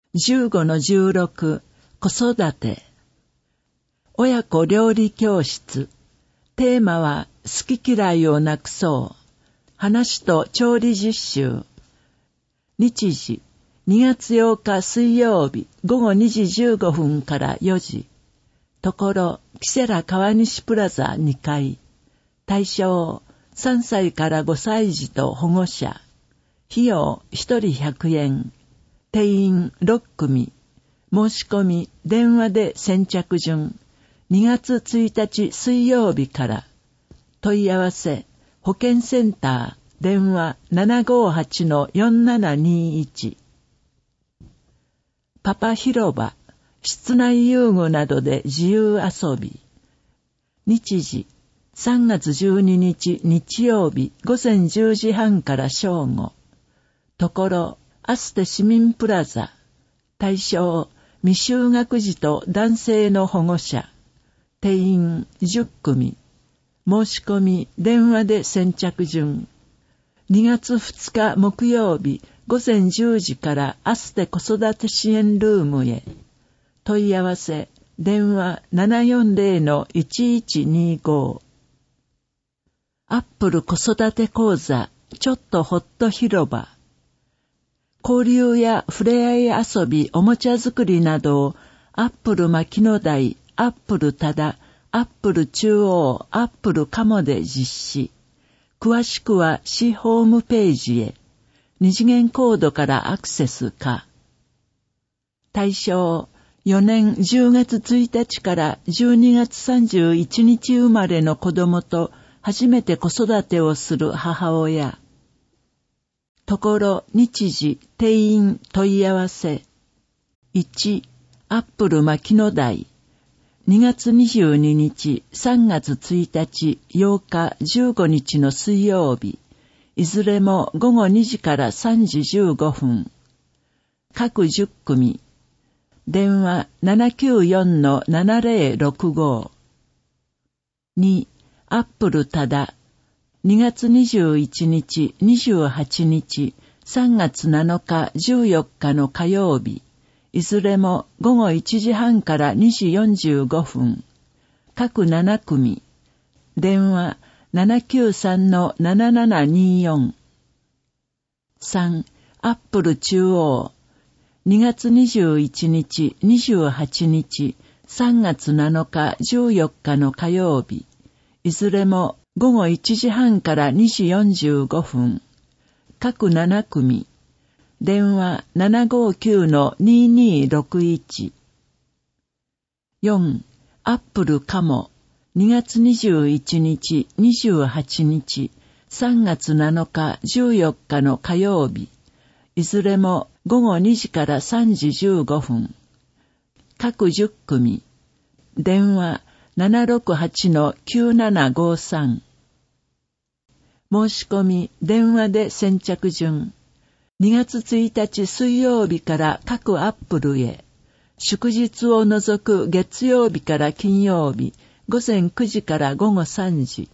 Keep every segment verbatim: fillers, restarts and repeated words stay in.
じゅうごのじゅうろく、子育て。親子料理教室。テーマは、好き嫌いをなくそう。話と調理実習。日時、にがつようか水曜日、ごごにじじゅうごふんからよじ。ところ、キセラ川西プラザにかい。対象、さんさいからごさい児と保護者。費用、ひとりひゃくえん。定員ろっくみ。申し込み、電話で先着順。にがつついたち水曜日から。問い合わせ、保健センター、電話 ななごーはちのよんななにいち。パパ広場、室内遊具などで自由遊び。日時、さんがつじゅうににち日曜日ごぜんじゅうじはんから正午。ところ、アステ市民プラザ。対象、未就学児と男性の保護者。定員じゅっくみ。申し込み、電話で先着順。にがつふつか木曜日ごぜんじゅうじからアステ子育て支援ルームへ。問い合わせ、電話 ななよんぜろのいちいちにご。アップル子育て講座、ちょっとほっと広場。交流や触れ合い遊び、おもちゃ作りなどをアップル牧野台、アップル多田、アップル中央、アップル鴨で実施。詳しくは市ホームページへ。二次元コードからアクセスか。対象、よねんじゅうがつついたちからじゅうにがつさんじゅういちにち生まれの子供と初めて子育てをする母親。ところ、日時、定員、問い合わせ。いち、アップル牧野台。にがつにじゅうににち、さんがつついたち、ようか、じゅうごにちの水曜日。いずれもごごにじからさんじじゅうごふん。各じゅっくみ。電話 ななきゅうよんのななぜろろくご。に、アップル多田。にがつにじゅういちにち、にじゅうはちにち、さんがつなのか、じゅうよっかの火曜日。いずれもごごいちじはんからにじよんじゅうごふん。各ななくみ。電話 ななきゅうさんのななななによん。さん、アップル中央。にがつにじゅういちにち、にじゅうはちにち、さんがつなのか、じゅうよっかの火曜日。いずれもごごいちじはんからにじよんじゅうごふん。各ななくみ。電話 ななごきゅうのににろくいち。よん、アップル鴨。にがつにじゅういちにち、にじゅうはちにち、さんがつなのか、じゅうよっかの火曜日。いずれもごごにじからさんじじゅうごふん。各じゅっくみ。電話 ななろくはちのきゅうななごさん。申し込み、電話で先着順。にがつついたち水曜日から各アップルへ。祝日を除く月曜日から金曜日、ごぜんくじからごごさんじ。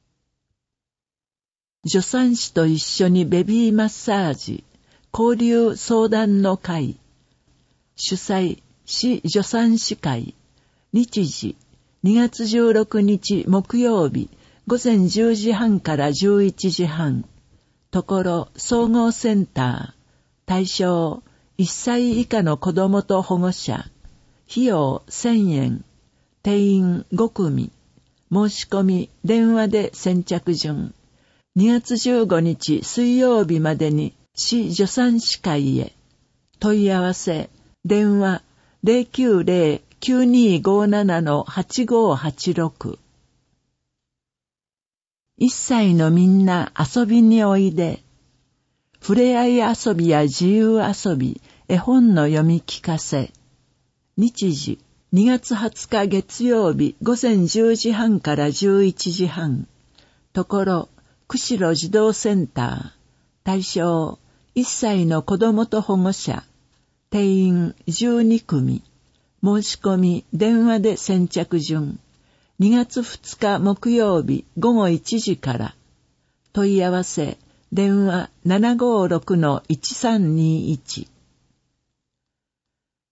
助産師と一緒にベビーマッサージ、交流相談の会。主催、市助産師会。日時、にがつじゅうろくにち木曜日、ごぜんじゅうじはんからじゅういちじはん。ところ、総合センター。対象、いっさい以下の子供と保護者。費用せんえん。定員ごくみ。申し込み、電話で先着順。にがつじゅうごにち水曜日までに市助産師会へ。問い合わせ、電話 ゼロきゅうゼロ きゅうにごななのはちごはちろく。いっさいのみんな遊びにおいで。触れ合い遊びや自由遊び、絵本の読み聞かせ。日時、にがつはつか月曜日ごぜんじゅうじはんからじゅういちじはん。ところ、釧路児童センター。対象、いっさいの子供と保護者。定員じゅうにくみ。申し込み、電話で先着順。にがつふつか木曜日ごごいちじから。問い合わせ、電話 ななごろくのいちさんにいち。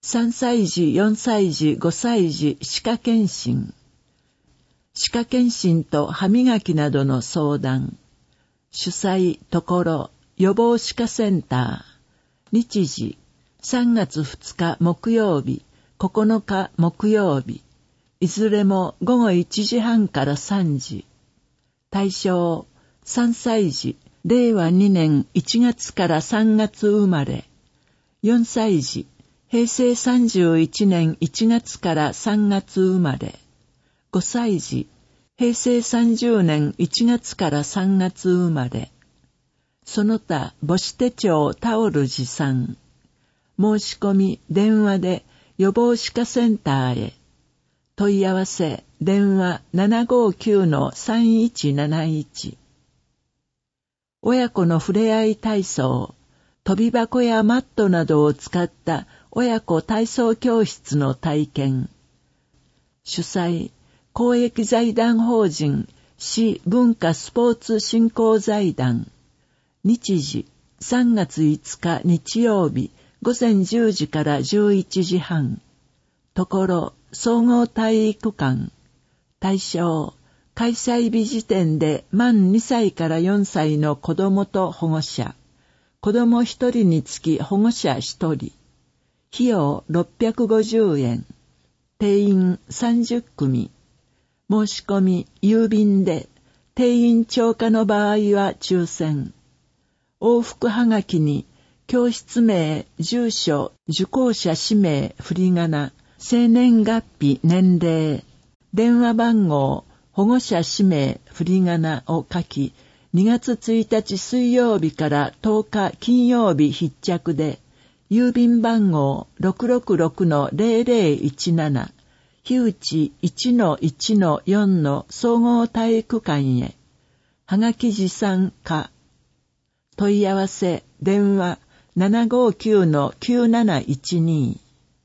さんさい児、よんさい児、ごさい児、歯科検診。歯科検診と歯磨きなどの相談。主催、ところ、予防歯科センター。日時、さんがつふつか木曜日、ここのか木曜日。いずれもごごいちじはんからさんじ。対象、さんさい児、れいわにねんいちがつからさんがつ生まれ。よんさい児、へいせいさんじゅういちねんいちがつからさんがつ生まれ。ごさい児、へいせいさんじゅうねんいちがつからさんがつ生まれ。その他母子手帳タオル持参。申し込み電話で予防歯科センターへ。問い合わせ電話 ななごきゅうのさんいちなないち。親子のふれあい体操、跳び箱やマットなどを使った親子体操教室の体験。主催、公益財団法人市文化スポーツ振興財団。日時、さんがついつか日曜日、ごぜんじゅうじからじゅういちじはん。ところ、総合体育館。対象、開催日時点で満にさいからよんさいの子どもと保護者。子どもひとりにつき保護者ひとり。費用ろっぴゃくごじゅうえん。定員さんじゅっくみ。申し込み郵便で、定員超過の場合は抽選。往復はがきに、教室名、住所、受講者氏名、振り仮名、生年月日、年齢、電話番号、保護者氏名、振り仮名を書き、にがつついたち水曜日からとおか金曜日必着で、郵便番号 ろくろくろくのぜろぜろいちなな、日内 いちのいちのよん の総合体育館へ。はがき持参か。問い合わせ、電話 ななごきゅうのきゅうなないちに。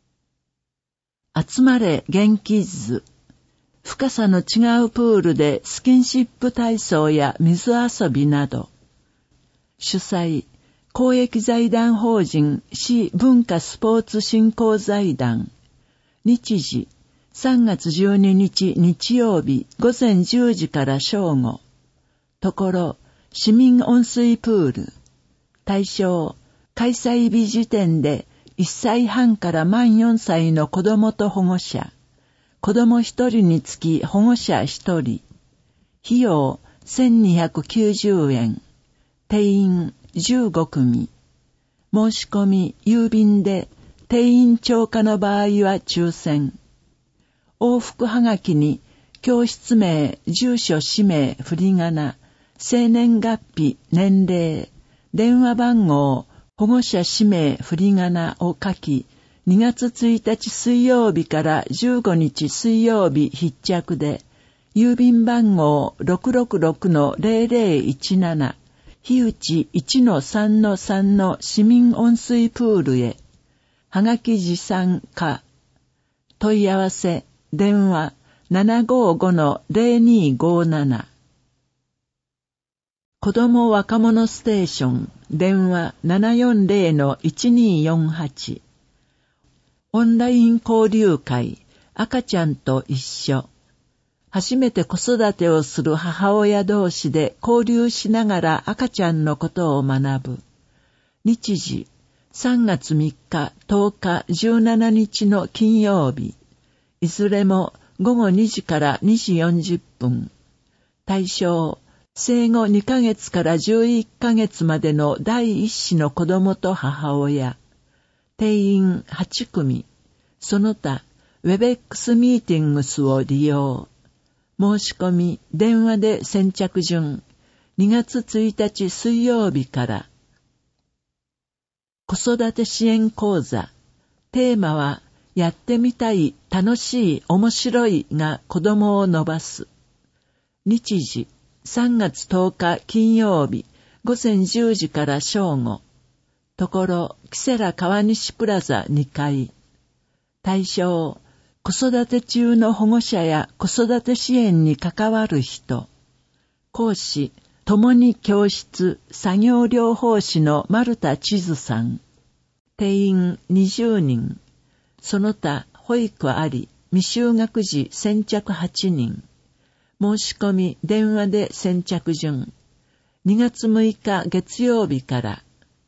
集まれ元気図。深さの違うプールでスキンシップ体操や水遊びなど。主催、公益財団法人市文化スポーツ振興財団。日時、さんがつじゅうににち日曜日ごぜんじゅうじから正午。ところ、市民温水プール。対象、開催日時点でいっさいはんから満よんさいの子どもと保護者。子どもひとりにつき保護者ひとり。費用せんにひゃくきゅうじゅうえん。定員じゅうごくみ。申し込み郵便で、定員超過の場合は抽選。往復はがきに、教室名、住所氏名、振り仮名、生年月日、年齢、電話番号、保護者氏名、振り仮名を書き、にがつついたち水曜日からじゅうごにち水曜日必着で、郵便番号 ろくろくろくのぜろぜろいちなな、日内 いちのさんのさん の市民温水プールへ。はがき持参か。問い合わせ、電話 ななごごのぜろにごなな。子ども若者ステーション、電話 ななよんぜろのいちによんはち。オンライン交流会、赤ちゃんと一緒。初めて子育てをする母親同士で交流しながら赤ちゃんのことを学ぶ。日時、さんがつみっか、とおか、じゅうしちにちの金曜日。いずれもごごにじからにじよんじゅっぷん。対象、生後にかげつからじゅういっかげつまでの第一子の子供と母親。定員はちくみ。その他、ウェベックスミーティングスを利用。申し込み、電話で先着順。にがつついたち水曜日から。子育て支援講座。テーマは、やってみたい、楽しい、面白いが子供を伸ばす。日時、さんがつとおか金曜日、ごぜんじゅうじから正午。ところ、キセラ川西プラザにかい。対象、子育て中の保護者や子育て支援に関わる人。講師、共に教室作業療法士の丸田千鶴さん。定員にじゅうにん。 その他保育あり、未就学児先着はちにん。申し込み電話で先着順。にがつむいか月曜日から。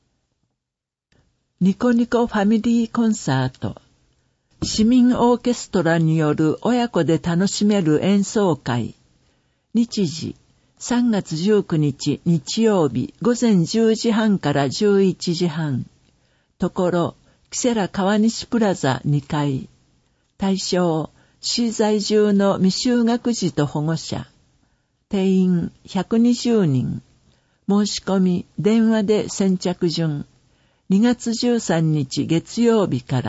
ニコニコファミリーコンサート。市民オーケストラによる親子で楽しめる演奏会。日時、さんがつじゅうくにち日曜日ごぜんじゅうじはんからじゅういちじはん。ところ、キセラ川西プラザにかい。対象、市在住の未就学児と保護者。定員ひゃくにじゅうにん。申し込み、電話で先着順。にがつじゅうさんにち月曜日から。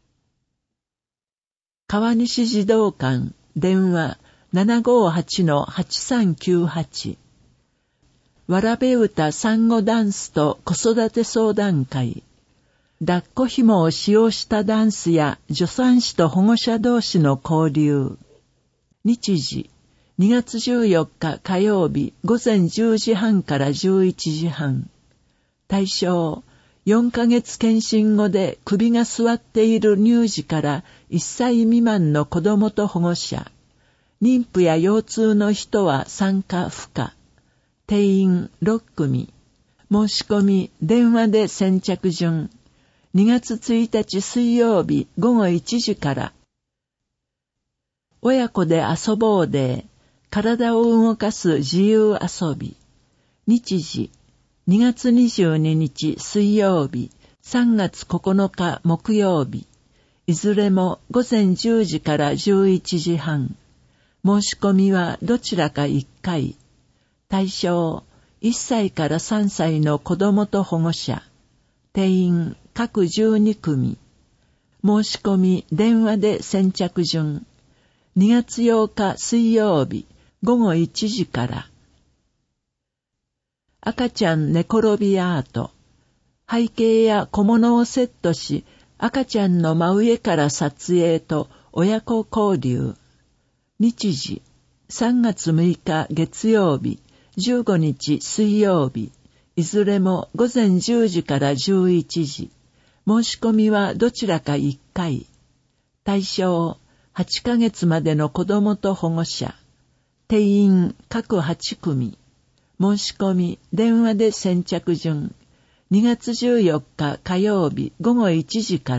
川西児童館、電話 ななごはちのはちさんきゅうはち。わらべ歌産後ダンスと子育て相談会。抱っこ紐を使用したダンスや助産師と保護者同士の交流。日時、にがつじゅうよっか火曜日ごぜんじゅうじはんからじゅういちじはん。対象、よんかげつ検診後で首が座っている乳児からいっさい未満の子供と保護者。妊婦や腰痛の人は参加不可。定員ろっくみ。申し込み電話で先着順。にがつついたち水曜日ごごいちじから。親子で遊ぼうで体を動かす自由遊び。日時、にがつにじゅうににち水曜日、さんがつここのか木曜日。いずれもごぜんじゅうじからじゅういちじはん。申し込みはどちらかいっかい。対象、いっさいからさんさいの子供と保護者。定員各じゅうにくみ。申し込み電話で先着順。にがつようか水曜日ごごいちじから。赤ちゃん寝転びアート。背景や小物をセットし、赤ちゃんの真上から撮影と親子交流。日時、さんがつむいか月曜日、じゅうごにち水曜日。いずれもごぜんじゅうじからじゅういちじ。申し込みはどちらかいっかい。対象、はちかげつまでの子供と保護者。定員各はちくみ。申し込み電話で先着順。にがつじゅうよっか火曜日ごごいちじから。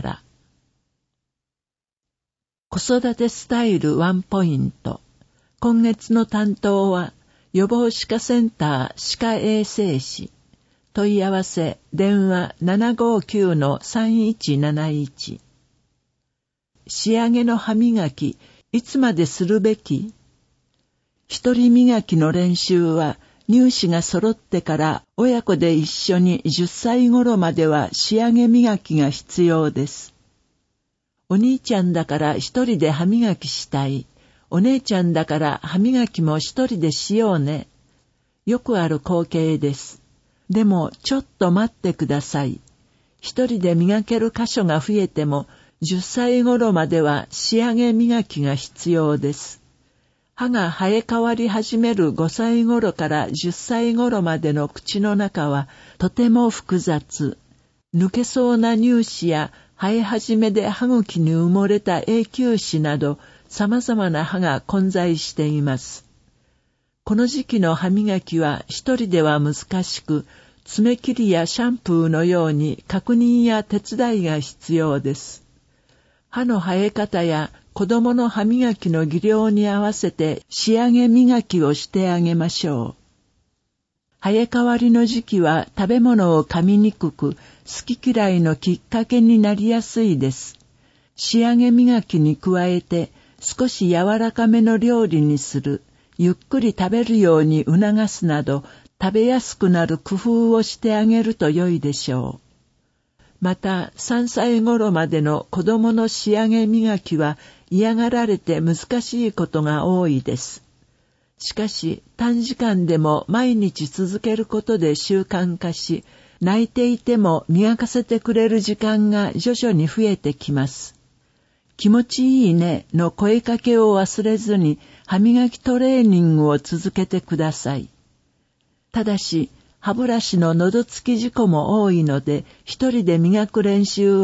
子育てスタイルワンポイント。今月の担当は予防歯科センター歯科衛生士。問い合わせ電話 ななごきゅうのさんいちなないち。仕上げの歯磨きいつまでするべき？一人磨きの練習は乳歯が揃ってから親子で一緒にじゅっさい頃までは仕上げ磨きが必要です。お兄ちゃんだから一人で歯磨きしたい。お姉ちゃんだから歯磨きも一人でしようね。よくある光景です。でもちょっと待ってください。一人で磨ける箇所が増えてもじゅっさい頃までは仕上げ磨きが必要です。歯が生え変わり始めるごさい頃からじゅっさい頃までの口の中はとても複雑。抜けそうな乳歯や生え始めで歯茎に埋もれた永久歯など様々な歯が混在しています。この時期の歯磨きは一人では難しく、爪切りやシャンプーのように確認や手伝いが必要です。歯の生え方や子供の歯磨きの技量に合わせて仕上げ磨きをしてあげましょう。生え変わりの時期は食べ物を噛みにくく、好き嫌いのきっかけになりやすいです。仕上げ磨きに加えて少し柔らかめの料理にする、ゆっくり食べるように促すなど、食べやすくなる工夫をしてあげると良いでしょう。また、さんさい頃までの子供の仕上げ磨きは嫌がられて難しいことが多いです。しかし、短時間でも毎日続けることで習慣化し、泣いていても磨かせてくれる時間が徐々に増えてきます。気持ちいいねの声かけを忘れずに歯磨きトレーニングを続けてください。ただし、歯ブラシの喉つき事故も多いので、一人で磨く練習は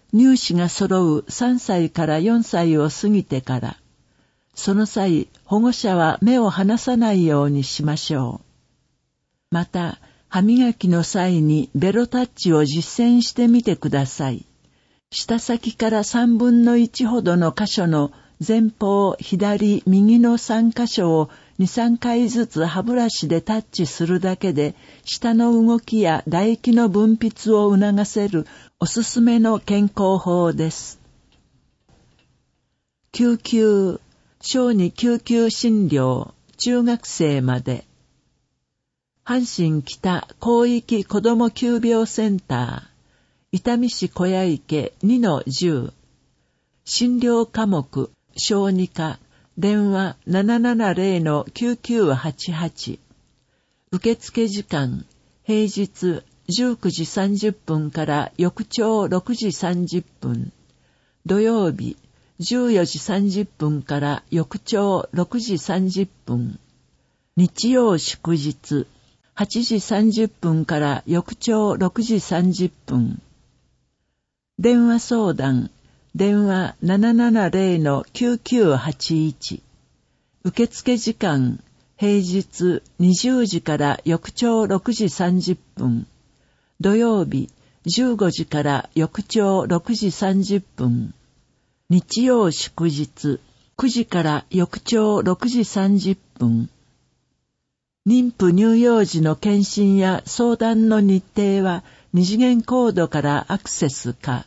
乳歯が揃うさんさいからよんさいを過ぎてから、その際、保護者は目を離さないようにしましょう。また、歯磨きの際にベロタッチを実践してみてください。舌先からさんぶんのいちほどの箇所の前方、左、右のさん箇所をに、さんかいずつ歯ブラシでタッチするだけで、舌の動きや唾液の分泌を促せるおすすめの健康法です。救急、小児救急診療、中学生まで。阪神北広域子ども急病センター、伊丹市小屋池 にのじゅう。診療科目、小児科、電話 ななななゼロのきゅうきゅうはちはち。受付時間、平日じゅうくじさんじゅっぷんから翌朝ろくじさんじゅっぷん。土曜日、じゅうよじさんじゅっぷんから翌朝ろくじさんじゅっぷん。日曜祝日、はちじさんじゅっぷんから翌朝ろくじさんじゅっぷん。電話相談、電話 ななななゼロのきゅうきゅうはちいち。受付時間、平日にじゅうじから翌朝ろくじさんじゅっぷん。土曜日、じゅうごじから翌朝ろくじさんじゅっぷん。日曜祝日、くじから翌朝ろくじさんじゅっぷん。妊婦乳幼児の検診や相談の日程は二次元コードからアクセスか。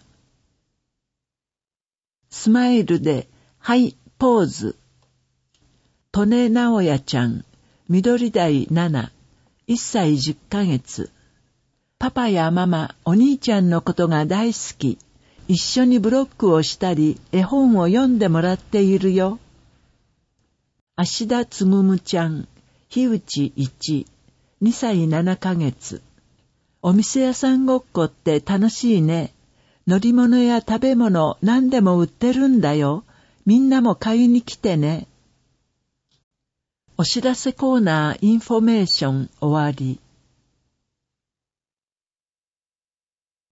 スマイルで、はい、ポーズ。利根直也ちゃん、緑台なな、いっさいじゅっかげつ。パパやママ、お兄ちゃんのことが大好き。一緒にブロックをしたり、絵本を読んでもらっているよ。芦田つぐむちゃん、樋口いち、にさいななかげつ。お店屋さんごっこって楽しいね。乗り物や食べ物何でも売ってるんだよ。みんなも買いに来てね。お知らせコーナーインフォメーション終わり。